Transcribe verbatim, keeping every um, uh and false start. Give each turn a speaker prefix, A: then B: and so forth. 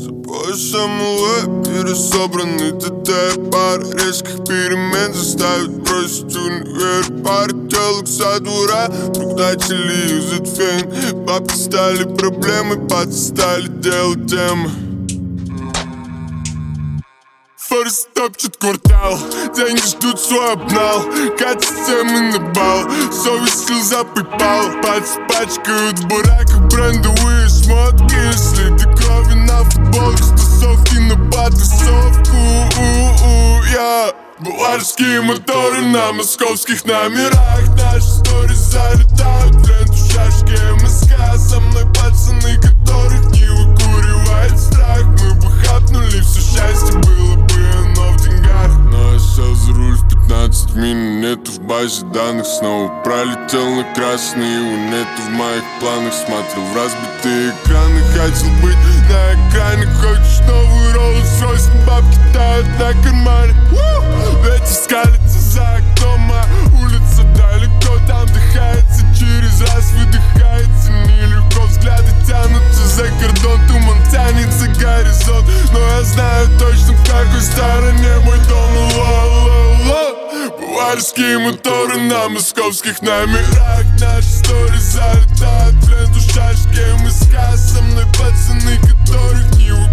A: Собой самолет, пересобранный ТТ. Пара резких перемен заставит бросить универ. Пара телок со двора, вдруг начали юзать фен. Бабки стали проблемой, пацаны стали делать темы. Форс топчет квартал, деньги ждут свой обнал. Катят темы на бал, совесть слеза припал. Пальцы пачкают бурака, брендовые шмотки. Следы крови на футболке, тусовки на потусовку. Я Булгарские моторы на московских номерах. Наши сторис залетают в ленту шашки МСК. Со мной пацаны, которых не выкуривает страх. Мы бы хапнули все счастье, было бы оно в деньгах. Но я сел за руль в пятнадцать минут, нету в базе данных. Снова пролетел на красный, его нету в моих планах. Смотрел в разбитые экраны, хотел быть на экране. Хочешь новый Rolls-Royce, но бабки тают на кармане. Ветер скалится за окном, а улица далеко. Там вдыхается, через раз выдыхается. Нелегко, взгляды тянутся за кордон. Туман тянется горизонт, но я знаю точно, в какой стороне мой дом. Ло-ло-ло. Булгарские моторы на московских номерах. Наши сторис залетают в ленту шашки МСК. Со мной пацаны, которых не